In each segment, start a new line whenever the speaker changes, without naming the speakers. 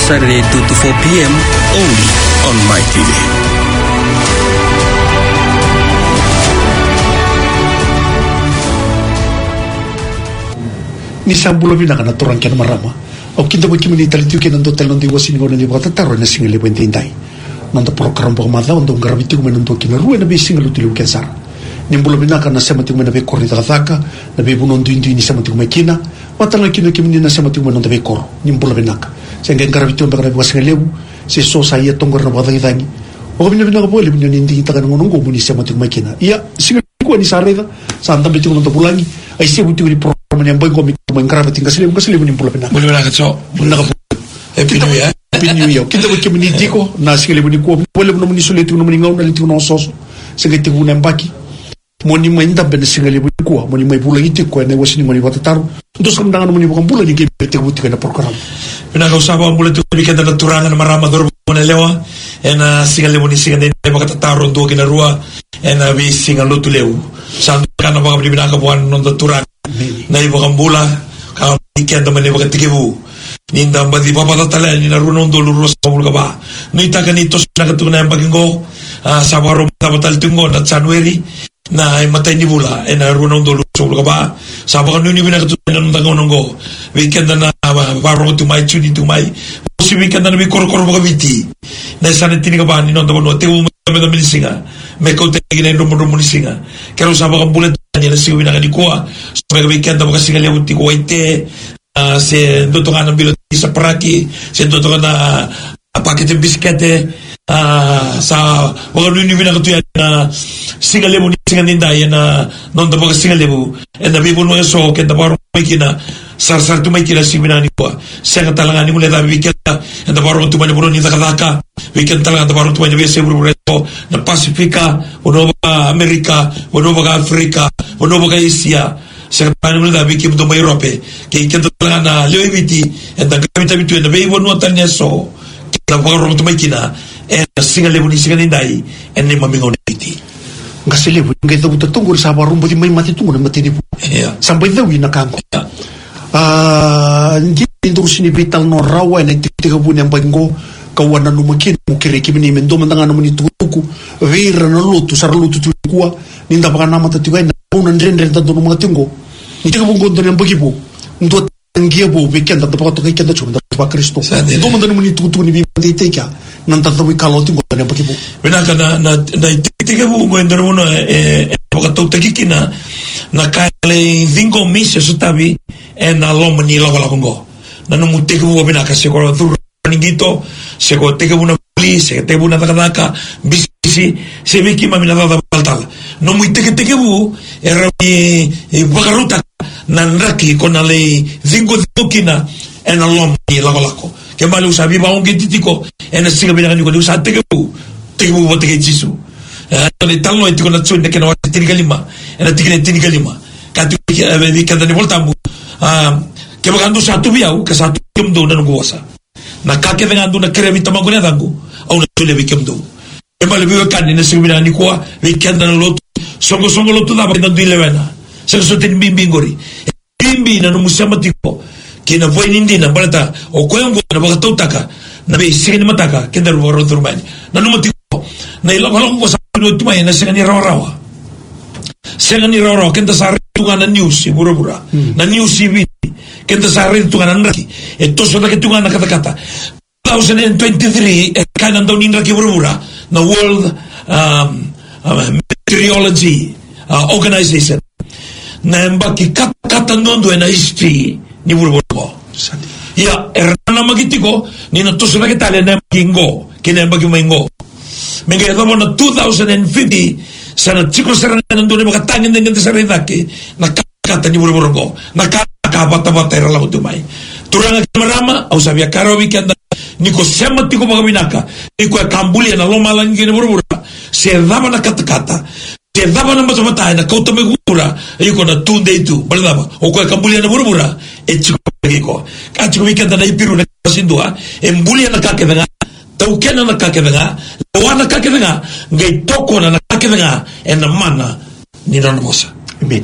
Saturday 2 to 4 p.m. only on MyTV.
Ni sambulo vinaka na torang kian marama. O kinda mo kimini talitu kian ando telon di wasin ngona ni bata taro na single wentindai. Nanda program po mada ondo ngaramiti ko menunto kina ruwa na be single utilu kiasar. Nimbulo vinaka na semati ko menabe korita kataka, na be bunon duindu ni semati ko mekina, watala kino kimini na semati ko menonda be koro. Nimbulo vinaka. Sehingga ngaramiti ko mbakana wasin ngelewu, si so saya tongor na bata ngitangi. O kami vinaka boleh binyo nindi kita kan ngonongo muni semati ko mekina. Iya single ko ni sareda, santa biti ko nonda pulangi, ay sebuti ko ni yang baik kami mengkarabat tinggal selim ni pula benar.
Boleh nak cok, boleh nak epinu ya.
Epinu ya. Kita bagi meniti ko, nasi selim ni ko boleh menamuni sulit ko menamuni ngau naliti ko nosos. Sengeti ko nembaki. Moni mainda benar selim ni ko, moni mai pula itu ko ene wasini moni bata taru. Terus kemenangan moni bukan pula ni kita buti kena program.
Benar kau sahabat boleh tu bikin tanda turangan marama dor monelewa. Ena selim ni selim ni bata taru untuk kena rua. Ena bi singal lu tu leu. Sangat kan apa kau benar kau buat nonton turangan. Na iba kambula ka ikan teman iba katikibu ninda mbadi papa tatala ni naruno ndolo rosa mul ba ni takanito na katuna pagingo sabaro tabatal tungo na January na matay ni bula na naruno ndolo mul ba sabaro ni bina katuna ndango ngo weekend na baro tumay chuni tumay si weekend na bi korkor ba biti na sanetini ka ba ni ndo no te mo milisinga me ko te gine ndo mo milisinga kero sabaro kambula ni na siwi na kanikuwa so weekend na kasi ngali uti ko ite se ndo to kana bilo sa praki se ndo to kana pakete biskete sa wala ni bina ko na singali mo ni singali ndai na non to ba singali mo na bibo no so ke da baro mikina sar tu mikina siwi na nikwa se ka talanga ni mo le da weekend na baro tu mani bro ni da kadaka weekend talanga da baro tu mani se bro na Pasifika ono ba Amerika ono ba Afrika ono ba Asia sekarang ni dah bikin untuk Europe kita telah na lewiti dan kami itu na bebo no tanya so kita baru untuk makina singal lebu ni singal indai ni mamingon iti
ngasih lebu kita butuh tunggu sabar rumbo di mai mati tunggu mati di sampai dawi na kanko kita terus ni vital no rawa na tiga bulan yang paling kawanan numakin mukiri kimi mendo mandangan numani tuku vera na lutu sar lutu tukua ninda baka nama tatiwa na unan rendre tanto numanga tingo nitiga bungo ndani ambagibo ndo tangiabo weekend da baka tokai kenda chunda ba Kristo ndo mandan numani tuku ni bi teka nanta tawi kalo tingo ndani ambagibo
benaka na tiga bungo ndani uno baka tokikina na kale vingo mise sutabi na lomani lawala bungo na numutega bungo benaka sekoro thuru ningito se ko teke una police te una daka bisi se viki mami na dada baltal no muy teke bu era bagaruta nanraki con ale zingo dukina en alom ni lagolako ke malu sabi ba onge titiko en singa bila ni ko usa teke bu teke jisu ne talno etiko na tsunde ke no tinigalima en tinigalima katu be kadani voltambu ke bagando satu biau ke satu kemdo na ngosa na kake dengan tu na kremi tamaguna dangu au na tule weekend do e male biwe kan ni sibina ni kwa weekend na lot songo lot da ba ndu ilewena se so tin bimbingori bimbi na no musama tipo kina voi nindina balata o koengo na ba tautaka na be signi mataka kendar woro turmani na no matiko na ila balong ko sa no tumay na signi rawa signi rawa kenda sa tungana news bura na news TV kenta sari tunganan raki itu sudah ketungan kata-kata 2023 kan andau ninraki berura na World Meteorology Organization na mbaki kata ndondo na history ni burbo ya erna magitiko ni na to sudah ketale na kingo kina mbaki maingo menga yabo na 2050 sana chiko sana ndondo ne makatangin dengan sari daki na kata ni burbo na bata-bata era lagu tumai turanga marama au sabia karo weekend niko sema tiko bagabinaka niko kambulia na loma langi ne burubura se daba na kata-kata se daba na mata-mata na kauta megura iko na tunde itu berdaba o ko kambulia na burubura chiko giko ka chiko weekend na ipiru na sindua embulia na kakedenga taukena na kakedenga wana kakedenga ngai toko na kakedenga en mana ni na mosa
amen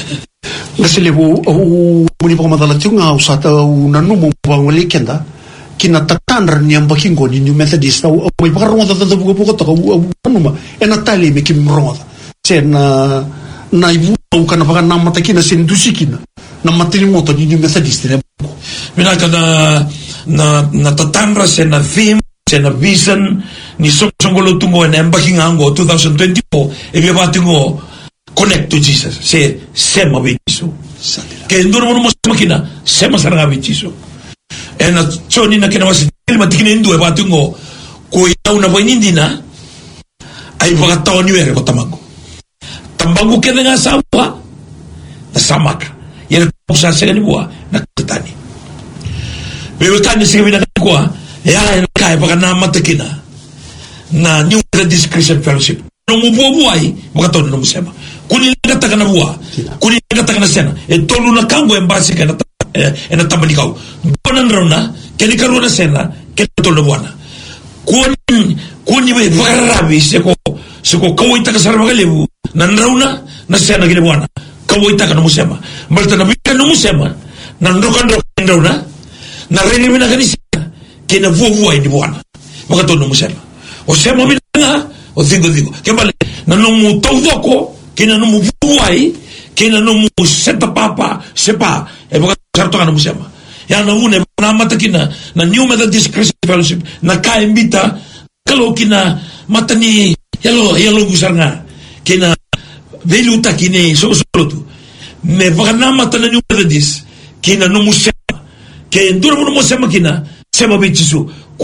ngasile bu muni pa madala tunga usata nanu mo bang weekend kina tatandra ni ambakingo ni New Methodist au mai paronda da buka to numa ena tali me kim ronda na ibu kana baka namata kina sendusikina na matini moto ni New Methodist ne
mina kana na tatandra sena theme sena vision ni songolo tungo en embaking ango 2024 e via batingo connect to Jesus se sema bisu ke ndoro mo makina sema saranga bisu ena choni na kina wasi matikina ndu e batingo ko ya una boinindina ai baka tawni were ko tamango tambangu ke nga sawa na samaka yele kusa segani bua na kitani wewe tani segani kwa ya kai baka na matakina na New Methodist Christian Fellowship no mubuai baka to no musema kuni ngata kana bua kuni ngata kana sena e tolu na kango embasi kana ena tambanikau bonan rona keni karuna sena keni tolu buana kuni be varabi seko kawita ka sarva lebu nan rauna na sena kini buana kawita kana musema balta na bika no musema nan rokan rauna na reni mina kanisa kena vuai di buana baka to no musema o sema bina o digo kembali na no mu tawdoko kena no mu vuai kena no mu seta papa sepa e baka sarto kana musema ya na une na matakina na New Methodist Christian Fellowship na ka invita kalau kina matani yalo gusarnga kina veluta kine so tu me baka na matana New Methodist kina no musema ke nduro no musema kina sema bichisu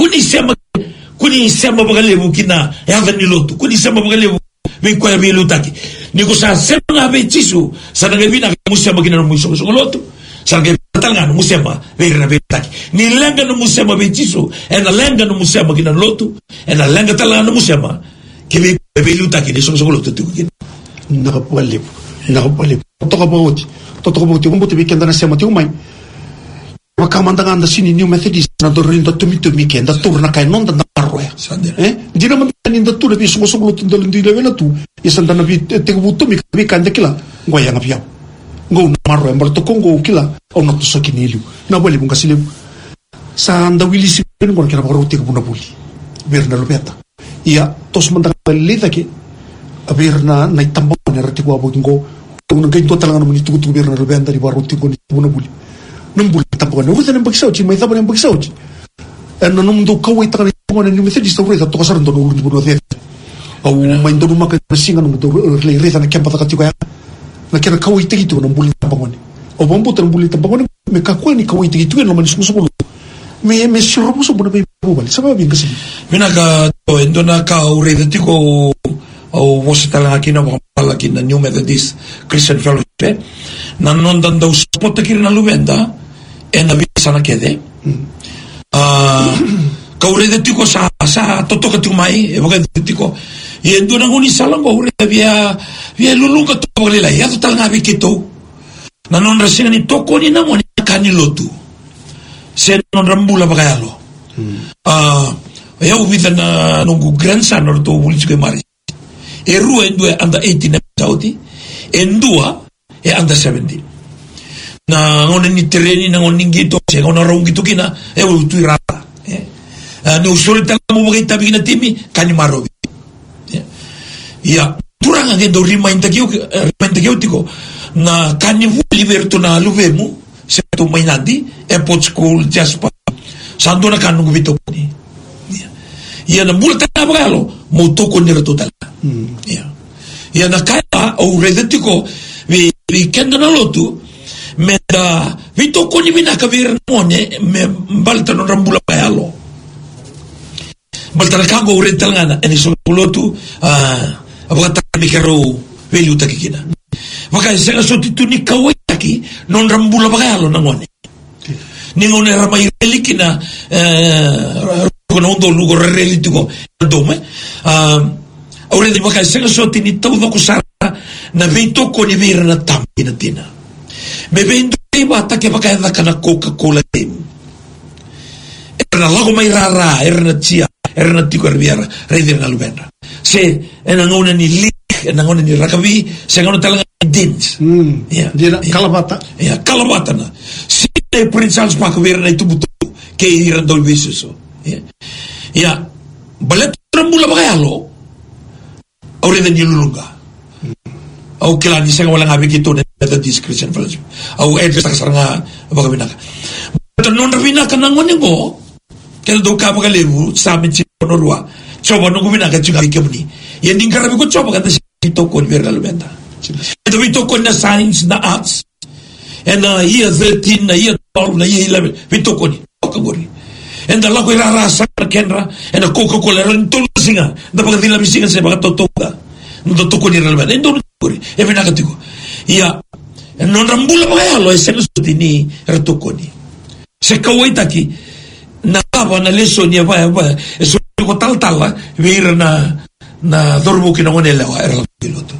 kuni sema bagalebu kina ya vani lotu kuni sema bagalebu kwa ya velutaki niko sa sema bichisu sana gebina musema kina no muso lotu sana gebina no musema vera velutaki ni lenga no musema bichisu ena lenga no musema kina lotu ena lenga talanga no musema kebe velutaki ni so lotu tu kina
nakapwale totokaboti umbuti weekend na sema ti umai wakamandanga anda sini New Methodist na dorinda tumi kenda turna kai nonda na roya dina mandani nda tu bi so lutu ndile vela tu yesanda na bi te butu mi kanda kila ngoya ngapia ngo marro embal to kongo kila au na to sokinilu na bole bunga sile sa anda wili sipin ngor kera baruti ko bunabuli berna lopeta ia tos mandanga leda ke aberna na itambo na rati ko abungo tong ngai to talanga no tu berna lopeta di baruti ko ni bunabuli numbul tapon no vuten mbaksaochi mai tapon mbaksaochi en no mundo kawai takana ngone ni methodi story ta to sarndo no ulu buno de au mai ndo maka singa no mundo le reza na kempa takati ko na kera kawai tigitu no mbuli tapon o bombo tan mbuli tapon me kakwani kawai tigitu no man susu me sirro so buno be bubal sababu binga sili
mina ka to endona ka urede tiko o wasitala akina wala kina New Methodist Christian Fellowship na nondanda uspote kirina lubenda ena bisa na kede kaurede tiko sa totoka tumai e boga tiko e endona ngoni salango urede via lulunga to bolela ya to tanga bikito na non rasina ni toko ni na moni kani lotu se non rambula bagayalo ya ubita na nungu grandson or to bulchike mari e rua endue anda 18 sauti endua e anda 17 na ngone ni terreni na ngone ngito se ngone raung gitu kina e utu rata no solita mo bagita bigina timi kani marobi ya turanga ngendo remind takio tiko na kani liberto na luvemu se to mainandi e pot school jaspa sandona kanu gubito ni ya na multa na bagalo mo toko nero total ya na kaya o redetiko vi kenda na lotu me da vi toko ni mina ka vir mone me balta no rambula bayalo balta na kango uretalngana eni so lotu abata mi kero velu takikina maka sega sotitu ni kawaki non rambula bayalo na ngone ni ngone ramai elikina kono ndo lugo relitiko dome ora di baka sega soti ni todo kusara na vito ko ni vira na tampina tina me vendo bata ke baka da kana Coca-Cola era lago mai rara era tia era tiko riviera rede na lubenda se ena ngone ni lik ena ngone ni rakavi se ngone talanga dins
kalabata
kalabata na si Prince Charles Park vira na tubutu ke iran dol bisuso ya balet trambula bagayalo ore den yulunga au kelani sanga wala ngabi kito na discretion fellowship au edres saranga bagabinaka but non rabinaka nangonengo kel do ka bagalebu samin chinorwa coba nunggu binaka juga kemuni yang dingkarabi ko coba kata ito kon viral benda ito kon na science na arts and year 13 na year 12 na year 11 ito kon kagori and la ko rasa kenra and Coca-Cola ron tulsinga da pagdila bisinga sa mga totoga no totoo ni relevant endo kagori e binaka tiko ya non rambula bagayalo e senos tini retokoni se kawaitaki na ba na lesson ya ba eso ko tal vir na dormo que no nela era la piloto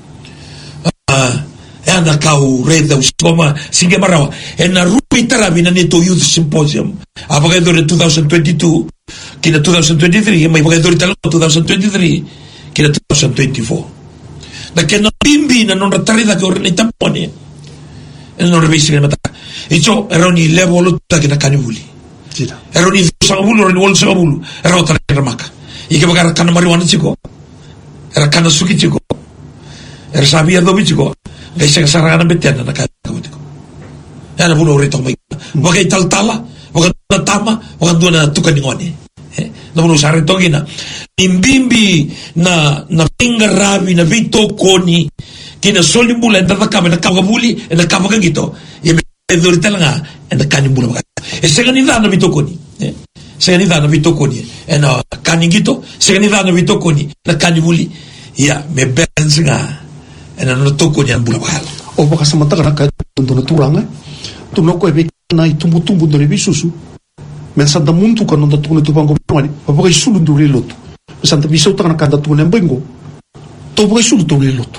anda kau reda usoma singe marawa en na rupi tarabina neto youth symposium apaga do 2022 kina 2023 mai paga do 2023 kina 2024 da che non bimbi non ratarida che orne tampone e non rivisi mata e ciò era ogni level che na canivuli era ogni sangabulu era ogni sangabulu era otra maka ike bagara kana marijuana chico era kana suki chico era sabia dobi chico gaisa sarana betena na kautiko era bulo rito mai bagai taltala bagai tama bagai dona tukaningoni no bulo sarito gina imbimbi na pingarabi na vito koni kina soli bula na kabuli na kabaga gito e dorita nga na kanibula bagai e seganida na vito koni seganida na vito koni e na kaningito seganida na vito koni na kanibuli ya me bensinga e na no toko ni bula bagal
o baka samantara na ka na turanga tu no ko e na itumbu do bisusu men sa da muntu ka no da tune tu bango mani o baka sulu do loto sa da biso ta na ka da tune bengo to baka sulu do loto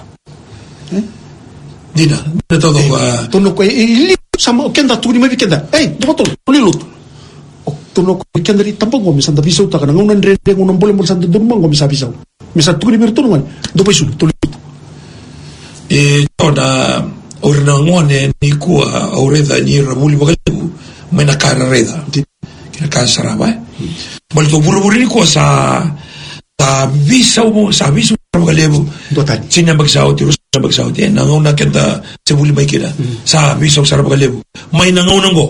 dina de todo
to no ko e sama kenda tu ni me kenda doto loto tu no ko kenda ri tampoco mi sa da biso ta ka na ngona ndre ngona bole mo sa da durmango mi sa biso mi sa tu ni virtu no do baka sulu to e
toda orna ngone ni kua oreda ni ramuli bagalebu mena kara reda kina kansara ba bal to buru ni ko sa visa bagalebu
dotani
sinya bagsao ti rusa bagsao ti na ngona kenda sebuli mai kira sa visa sa bagalebu mai na ngona ngo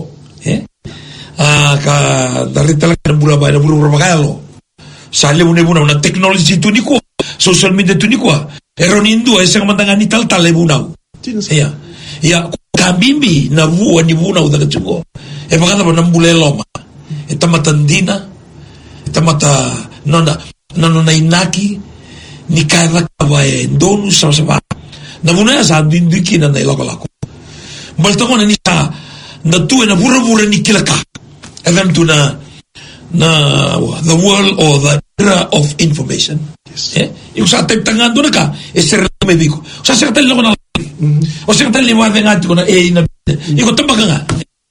ka dari talaga bula ba buru bagalo sa lebu ne buna na technology tu ni ko social media tu ni ko eronindu ay sang mandangani tal lebunaw ya kabimbi na buwa ni bunaw daga tsugo e bagana ba nambulelo ma itamatandina itamata nona inaki ni kaira ba e donu sa na buna sa dindiki na ilako baltongo na ni sa na tu na bura ni kilaka event tu na the world or the era of information. Yung sa ating tangando na ka, ser medico. Sa sa ating na o sa ating liwa ng ating ko na na ikaw tambaga nga.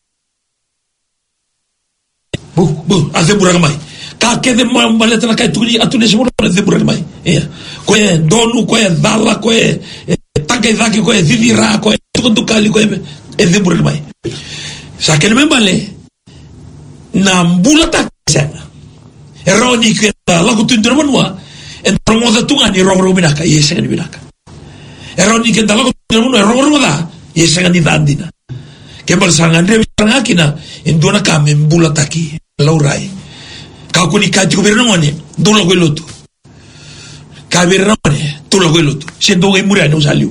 Ate mura kamay. Kakede maleta na kayo tuni atune sa mura ate mura kamay. Koe donu, koe dala, koe tagay-daki, koe didira, koe tukundukali, koe ate mura kamay. Sa akin naman bale, na mbulata eroni que lagu tundur manua en promoda tunga ni ro binaka yesa ni binaka eroni que lagu tundur manua ro da yesa ni dandina que bersangan de sangakina en dona kame mbulataki laurai ka kuni ka ti governo ngone dolo gelotu ka birone tulo gelotu siendo ge murano saliu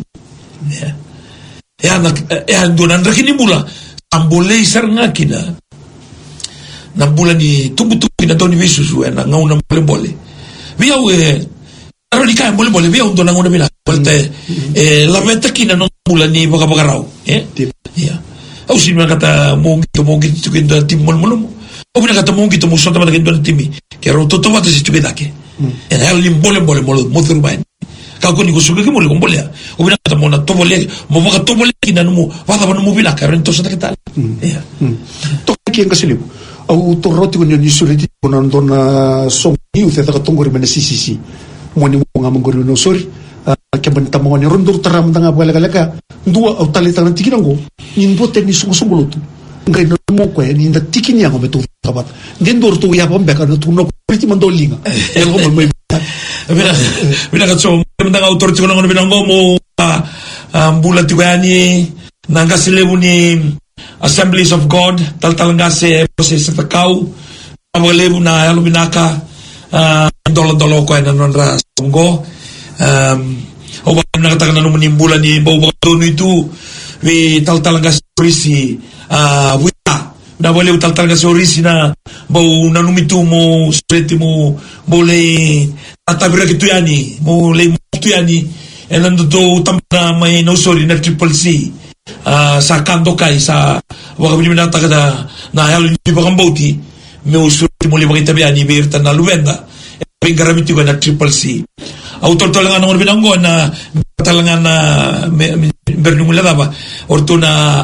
ya dona ndakini mula ambole sangakina na bulan ni tumbutuki na doni visusu na ngauna mole via aroni ka mole via un dona ngona bila volte la vetta kina non bulan ni bagarau ya au si me kata mongi tu kendo timol molo o bina kata mongi tu musota mata kendo timi ke ro toto mata si tubedake en hal lim bole molo mothurbain ka ko ni kusuke ke mole kombolea o bina kata mona to bole mo baka to bole kina no wada no mo bila ka rento sa tal ya
to ki ngasilibu au torroti con gli suriti con andona son io te da tongori mena sisi moni mo ngamongori no sori ke bantamo ni rondur taram tanga balaga dua au talita nanti kinango ni bote ni sungo ngai no mo ko ni nda tikini yango betu kabat din dur tu ya bom beka no tuno pretty mandolinga elgo mo
Bila katso mendang autor tikono ngono binango mo bulan tigani nanga silebu ni Assemblies of God taltalangase proses takau awalebu na alubinaka dolo ko na nonra sunggo o ba nakatakan na naman bulan ni bau dono itu we taltalangase prisi wita na wale taltalangase orisi na bau nanumitu mo spreti mo boleh atabira gitu yani mo le tu yani enando do tamna may no sorry na triple C sa kando kai sa waka binimina takada na halo ni bakambauti me usuri mo le bakita biani birta na luwenda pingaramiti ko na triple C autor talangan ng binanggo na talangan na bernumula ba orto na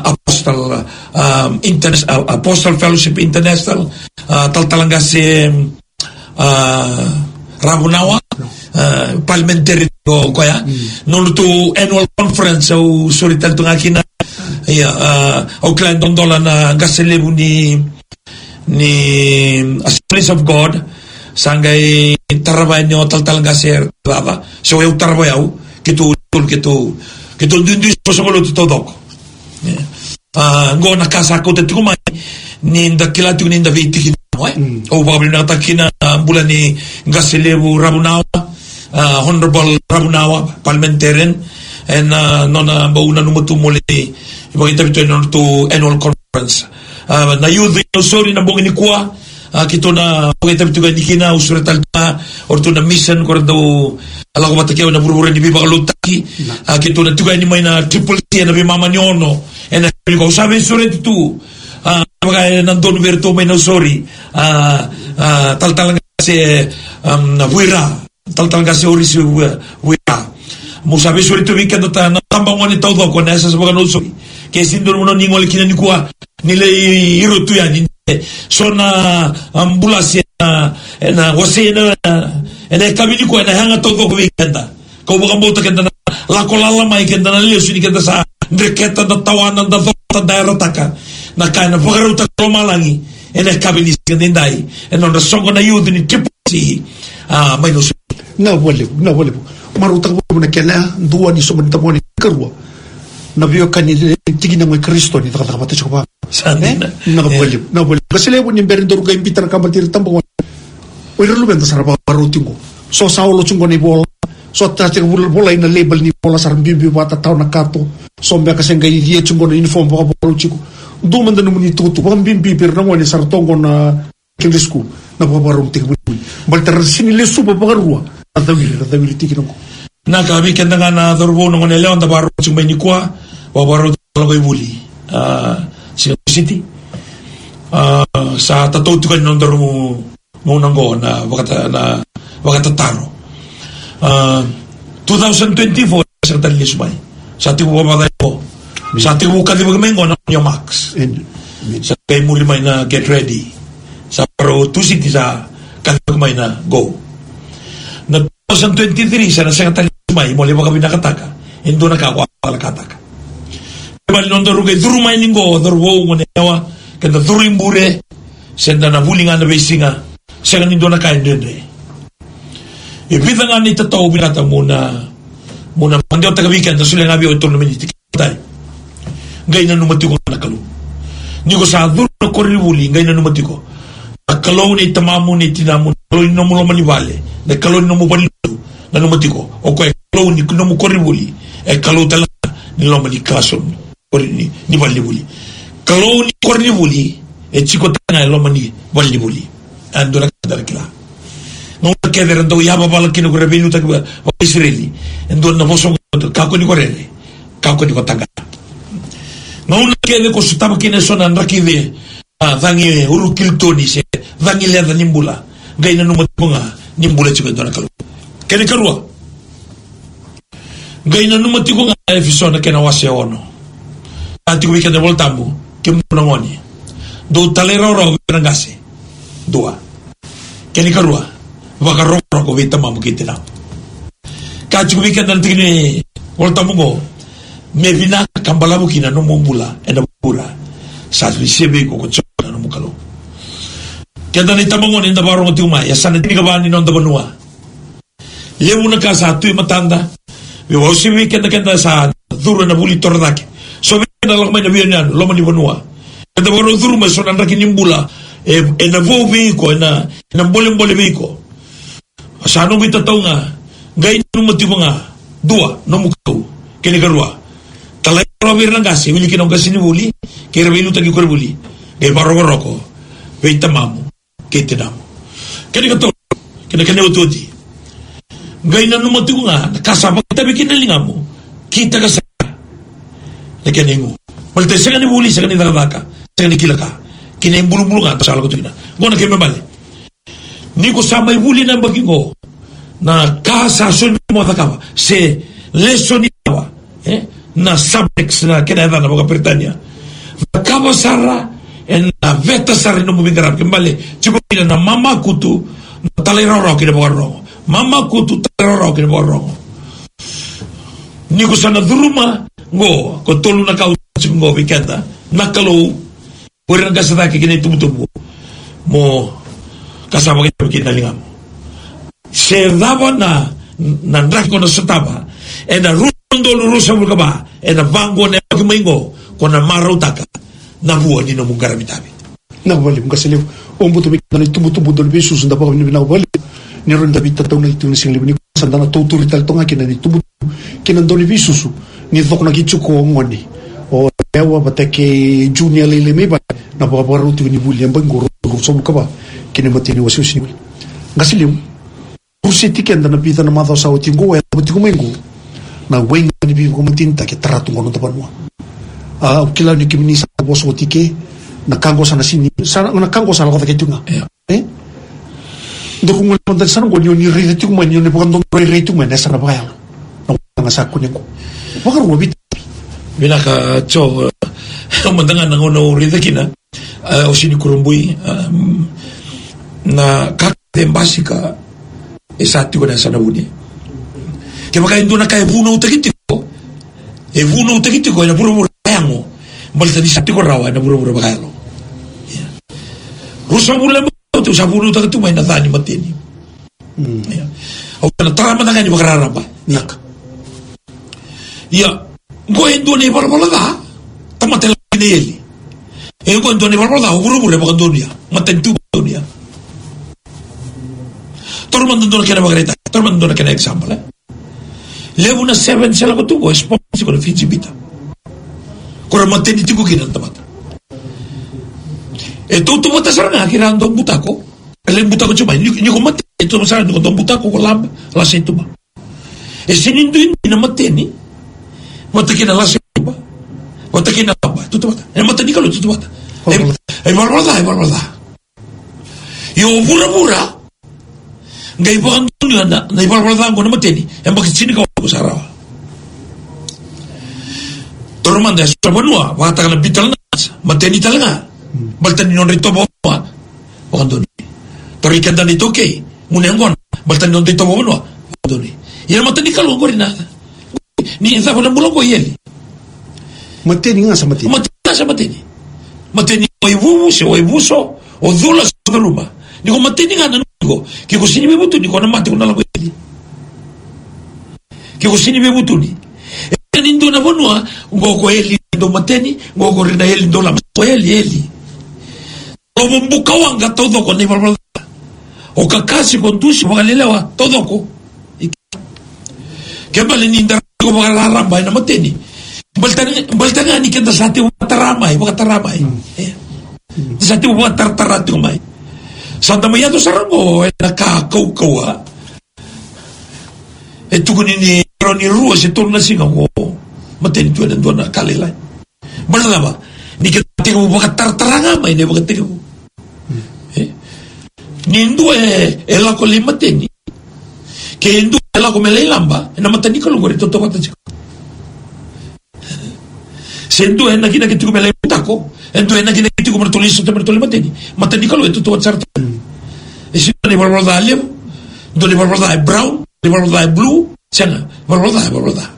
Apostle Fellowship International taltalanga si Rabunawa parliamentary ko kaya nung to annual conference so suritan to akin na Auckland dondola na gaselebu ni Assemblies of God sanggay tarabay nyo taltalanga si Rava so yung tarabayaw kito dundu sa mga luto todok ngo nakasako dito kumay ninda kilati ko ninda viti o baka nakatakin na bulan ni Gaselebu Rabunawa Honorable Rabunawa parliamentarian and nona bauna numutumuli ibang ito to annual conference na youth sorry na bongin ni kuwa kito na pagkita ito gani kina usurital na orto na mission ko daw ala ko matakyaw na buruburan ni Biba Kalutaki kito na ito gani may na triple T na bimama nyono and ko sabi surit ito bagay nandun verto may no sorry taltalang kasi wira taltalang kasi oris wira mo sabi surit ito weekend na tambangon ni todo ko nasa sa mga no sorry kaya sindon mo ningol kinanikuha nila iruto yan so na ambulans na wasi na kami ni ko na hanga todo ko weekend ko baka mo ta kenda na lakolala may kenda na liyo sini kenda sa ndreketa na tawanan da dota dairotaka na kaya na pagaruta kromalangi kami ni sikandinday on the song na youth ni triple may no
na wale maruta ko na kela duwa ni sumanta mo ni karwa na biyo kanil tigin ng Kristo ni takapata siya pa na wale kasi lebo ni berendor ga impitar ka matir tambong oy rulubenta sarapa maruting ko so saulo chungo ni bola so tati bola ina label ni bola sarang bibi bata tao na kato so mbeka senga iye chungo na uniform baka bola chiko dumanda naman ituto baka bimbi pirna mo ni sartongo na kili school na babarong tigbuy baltar sinileso pa pagarua nadawili tikin ko
nakabi kenda nga na dorbo nung neleon da baro chumay ni kwa babaro talagoy buli Singapore City sa tatutukan nung dorbo mo nanggo na wakatataro 2024 sa talismay sa ating bumabatay po sa ating bukad ibagamengo na yung max sa kay muli may na get ready sa Paro 2 City sa kalibagmay na go na 2023 sa nasang talismay muli ba kami nakataka hindi nakakuha palakataka bali non dorugay durumay ninggo dorwo ngonewa kanda durimbure senda na bulingan na besinga sa kanindo na kain din ibita nga ni tataw binata muna mandiyo tagawikan na sila nga biyo ito naman itikitay ngay na numati ko nakalo ni ko sa duro na koribuli ngay na numati ko nakalo ni tamamu ni tinamu nakalo ni namu manibale nakalo ni namu balido na numati ko o ko nakalo ni namu koribuli kalo talaga ni namu ni kason ni balibuli kalau ni koribuli chiko tanga namu ni balibuli ando na kadar kila no keder ndo yaba balakino ko rebelu tak Israeli ndo na bosong kako ni korele kako ni kotanga no kede ko sutaba kine sonan rakive dangi urukiltoni se dangi le nimbula gaina no matunga nimbula chiko ndo na kalu kene karua gaina no matunga efisona kena wase ono ati ko wikende voltambu kimnongoni do talero ro ngase dua kene karua baka roko vita mamu kita na kacu weekend nanti ni volta mungo me vina kambala mukina no mumbula ena pura sa lisebe ko kocho no mukalo Kaya ni tamangon inda barong ati umay. Yasan na tinigabani nung dabanua. Lewu na ka sa ato'y matanda. Iwaw si weekend na kenda sa duro na buli toradaki. So weekend na lang may nabiyan yan. Loma ni banua. Kaya barong duro may sonan rakin yung bula. Na vovi ko. Na bolem-bolem ko. Sa anong itataw nga. Gaya nung mati mga dua. Namukaw. Kinigarua. Talay rawir ng gasi. Wili kinong gasi ni buli. Kaya rabilu tagi ko buli. Kaya barong-baroko. Wait tamamu. Kaya tinamo. Kaya kato. Kaya utodi. Gaya na numati ko nga. Kasama kita bikinalinga mo. Kita ka sa. Nakiyanin mo. Malatay sa kani buli. Sa kani daradaka. Sa kani kilaka. Kina yung bulu-bulu nga. Pasala ko ito kina. Guna kayo mabali. Ni ko sa may buli ng baging ko. Na kasasun mo atakawa. Se leso ni kawa. Na subjects na kinahatan na mga Britanya. Nakabasara. En na veta sari no mumingarap kembali. Cuba na mama kutu taliroro kina bagarong. Mama kutu taliroro kina bagarong. Ni ko sana duruma go ko tolu na kau go weekenda. Nakalo pura nga sa kina tumutubo. Mo kasama kita lingam. Se daba na nandrak ko na sutaba. En na rundo rusa mo ka ba? En na vango na kumingo ko na marutaka. Nabuwa ni namong garamitabi.
Nabali mo kasi liw. Ombo tumik na itumutubo dolbi susunda pa kami nabali. Niron David tataw na ito na singlib ni sanda na tuturital to nga kina nitubo. Kinandoli bisusu. Nidok na kitsu ko ngoni. O ewa batake junior lele may ba. Napaparuti ko ni William Bangoro. Rusom ka ba? Kinamati ni wasu single. Kasi liw. Kursi tiken na napita na mataw sa utingo. Buti kumengo. Na weng ni bibi kumatinta. Kitaratung ko nung tapan mo. Kila ni kimini sa bos otike nakanggo sana sini sana nakanggo sana ko takitu nga ndoko ngol man sana ko ni rite tu man ni bukan dong rite man sana ba yalo nga sa ko ni ko bakar wo bit
binaka cho mandangan ng ono rite kina o sini kurumbuy na kakde basika esati ko na sana buni kaya maka indo na kaya vuno utakitiko vuno utakitiko na puro mo balta di sati ko rawa na buru-buru bakalo rusa mula mo tu sa bulu ta tu may natani matini o na tama na ganyan makararaba nak ya go endo ni barbalada tamatel ni eli go endo ni barbalada buru-buru bakando niya matentu niya tormando na kena magreta tormando na kena example levo na 7 sila ko tu go sponsor ko fiji bita kurang mateni tiku kinan tamat. Itu mata sarang akhiran dong butako. Kalian butako cuma ini ko mati itu sarang dong butako ko lab las itu ba. Sinindu ini na mateni. Mata kina las itu ba. Mata kina apa? Itu tamat. Mata ni kalau itu tamat. Barbalada. Yo pura-pura. Ngai bukan dunia na barbalada ko na mateni. Yang bakit sini ko sarawa. Tormanda sa banua, wata na bital na, mateni talaga. Baltan non rito mo, wakando ni. Torikan dan ito kay, munengon, baltan non rito mo banua, wakando ni. Yan mateni kalong ko rin na. Ni isa pa ng bulong ko yeli.
Mateni nga sa mateni.
Mateni nga sa mateni. Mateni o ibuso, o dula sa luma. Ni ko mateni nga na ko, kaya ko sinibibuto ni ko na mati ko na lang ko yeli. Kaya ko sinibibuto ni. Nindo na bonua ngoko eli ndo mateni ngoko rina eli ndo la eli o mbuka wanga todo ko ni barbalada o kakasi kondushi magalelewa todo ko kembali ni ndar ko magararamba na mateni baltanga ni kenda sati mataramay sati matartarati ko mai santa mayato sarango nakakaukawa ni ni rua si turun na singa ko mateni tuwa dan tuwa na kalilay bala ba ni kita mo baka tartaranga may ni baka tingin mo ni ndo ela ko limateni ke ndo ela ko melelamba na mateni ko lungori to mata chiko sendo na kina kitu ko melelamba ko endo na kina kitu ko mertulis to mateni mateni ko lo to sarta isi ni barbalada alem do ni barbalada brown ni barbalada blue sianga barbalada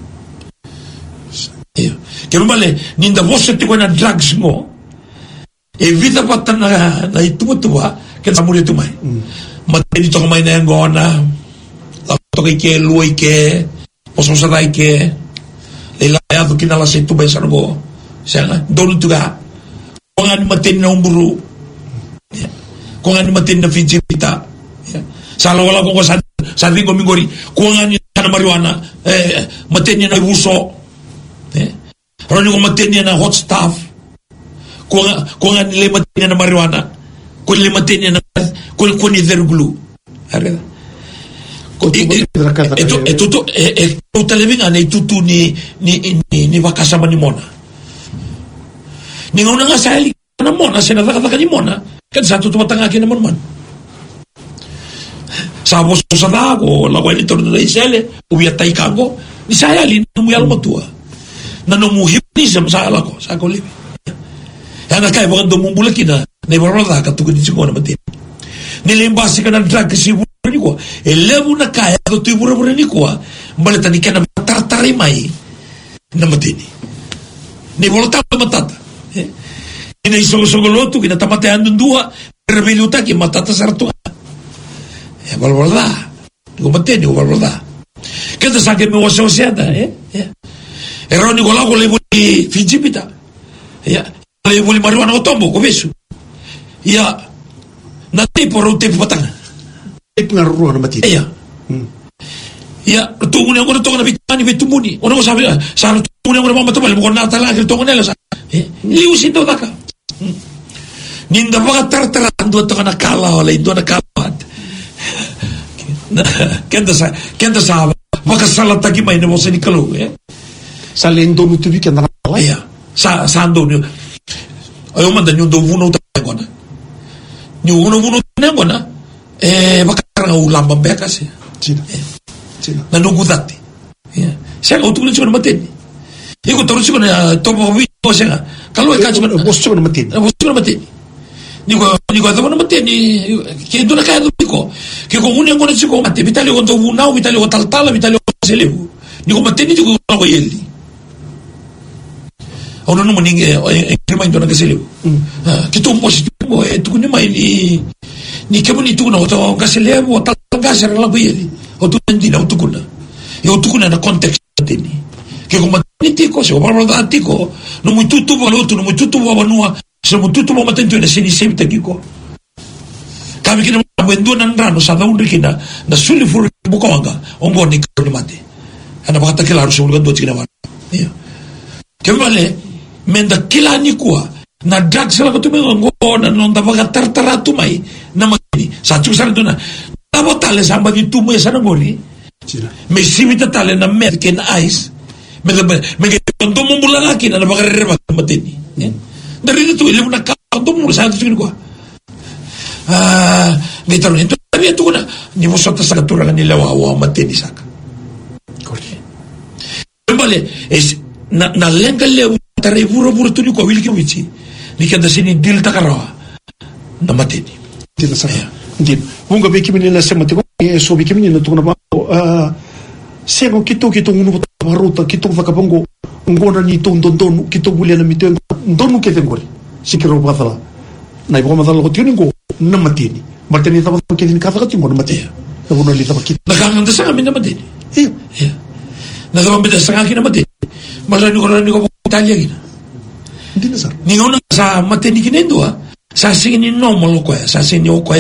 Kaya bale, ninda voce te ko na drugs mo. evita patan na ituwa ken samuli tumai mateni to mai na ngona la to ke lui ke poso dai ke ela ya do kinala se tu besar go sanga donu tuga kongan mateni na umburu kongan mateni na fijipita sala wala ko sa ringo mingori kongan ni na marijuana mateni na uso roni ko mateni na hot stuff kongan le mateni na marijuana ko le mateni na ko ni verglu arre tutto televinga nei tutu ni vakasama ni mona ni ngona nga sali na mona sena ka ni mona kan sa tutu matanga ki na mon sa bo sa dago la wali torno dei sele ubia tai kango ni saya li no mu yalma tua na no mu hypnism sa la ko sa ko livi ana kai bo ndo mu bulakina nei borada ka tu ni singona mate ni lembasi kana drag si ni ko elevu na kaya do tu bura ni ko maleta ni kana tartari mai na matini ni volta matata ina iso lotu kina tamate andu dua reveluta ki matata sartu balbalda ko mateni balbalda kenda sake me wasa osiada eroni ko la ko le buli fijipita le buli marijuana otombo ko besu na tipo rote patanga
pengaruh na mati.
Ya, tunggu ni aku na bitani betumuni. Ono sabi sa tunggu ni ako na mata bal mo na tala ke tunggu nela sa. Liusin daw daka. Ninda baka tartarando to kana kala wala indo na kapat. Kenda sa baka salata ki may na mo sa ni kalo
Salendo no tubi ka na kala.
Sa ando ni. Ayo man dan yung do vuno ta ko na. Yung vuno na ko na. Baka ulam bekas ya. Cina. Nanugudati. Ya. Saya kau tulis cuma matin. Iku terus cuma tomo video saya. Kalau ikan cuma
bos cuma matin.
Bos cuma matin. Ni ko tahu matin ni. Kaya doon na kaya doon ko. Kaya kung unyang ko na siya ko matin. Bitali ko to bunaw, bitali ko taltala, bitali ko selebu. Ni ko matin ni ko ko yeli. Ono no maning remind doon na kaselebu. Kita positif mo tu kunya mai ni kemo ni tu na to kaselebu talgasar la yeli. O tu hindi na utukuna. Yung utukuna na context natin eh. Kaya kung matiniti ko, siya paparadati ko, nung may tutubo luto, nung may tutubo wanua, siya may tutubo matinto na sinisave tagi ko. Kami kinamwendo ng rano sa daun rin na sulifuro bukaw nga, ongo ni karo ni mati. Ano baka takilaro siya uligan doon sinawan. Kaya mali, menda kilani ko na drag sila ko tumingon ko, na nung dabaga tartarato may, na magini. Sa tsuksara doon na, dapat tali sama di tumoy sa nangori. May simita tali na milk and ice. May ganito mo mula akin na nabakariribat na matini. Dari ito, ilam na kakanto mo sa atin ko. Gita rin, ito sabi ito ko na, hindi mo sa tasagatura nila wawa matini saka. Correct. Bale, nalengka lewa, taray buro-buro ito ni ko, wilki wichi. Ni kanda sinidil takarawa na matini.
Hindi na sana. Hindi. Bunga biki minila sa matiko, so biki minila ito na ba, sego kito nguno paruta, kito vakapango, ngona ni to ndon, kito bulia na mito, ndonu ketengori, sikiro batala. Na ibo matala ko tiningo, na matini. Matini tama kitini kata tingo na matini. Na buno lita makit.
Nakanganda sa kami na matini.
Iya.
Nakambida sa akin na matini. Marani ko Italia gina.
Hindi na sir.
Ningon sa matini kinendo sa singin ni normal ko sa singin ko